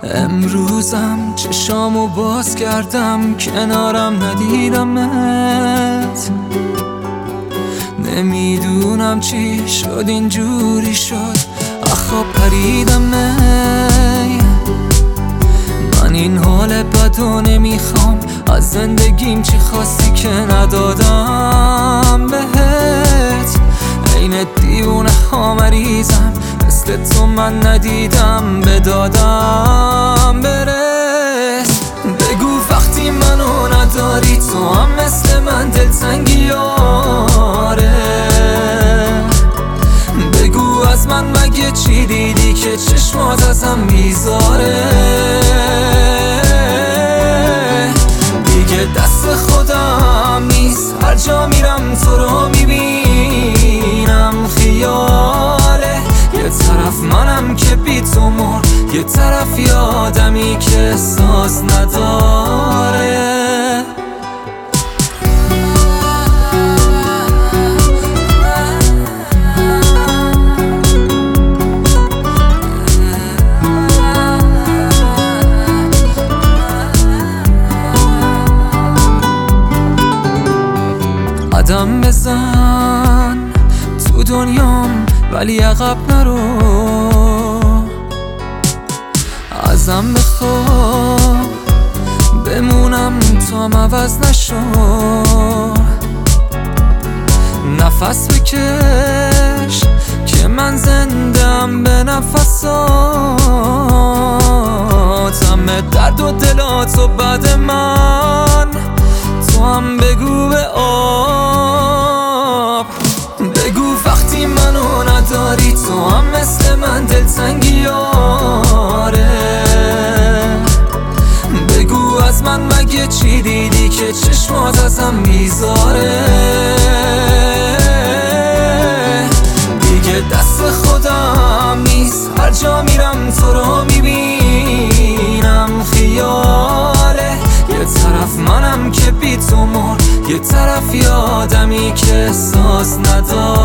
امروزم چشامو باز کردم کنارم ندیدمت، نمیدونم چی شد اینجوری شد اخواب پریدم. من این حال بدو نمیخوام، از زندگیم چی خواستی که ندادم بهت. عین دیوونه ها مریضم، مثل تو من ندیدم بدادم برس. بگو وقتی منو نداری تو هم مثل من دلتنگی آره. بگو از من مگه چی دیدی که چشمات ازم میذاره. دیگه دست خودم نیست، هر جا میرم تو رو میبینم خیاله. یه طرف منم که بی تو مرد، یه طرف یادمی که احساس نداره. قدم بزن تو دنیام ولی عقب نرو، ازم بخوا بمونم تو هم عوض نشو. نفس بکش که من زندم به نفساتم، درد و دلاتو بعد من تو هم بگو به آب. بگو وقتی منو نداری تو هم مثل من دلتنگی آره. بگو از من مگه چی دیدی که چشمات ازم میذاره. دیگه دست خودم نیست، هر جا میرم تو رو میبینم خیاله. یه طرف منم که بی تو مرد، یه طرف یادمی که احساس نداره.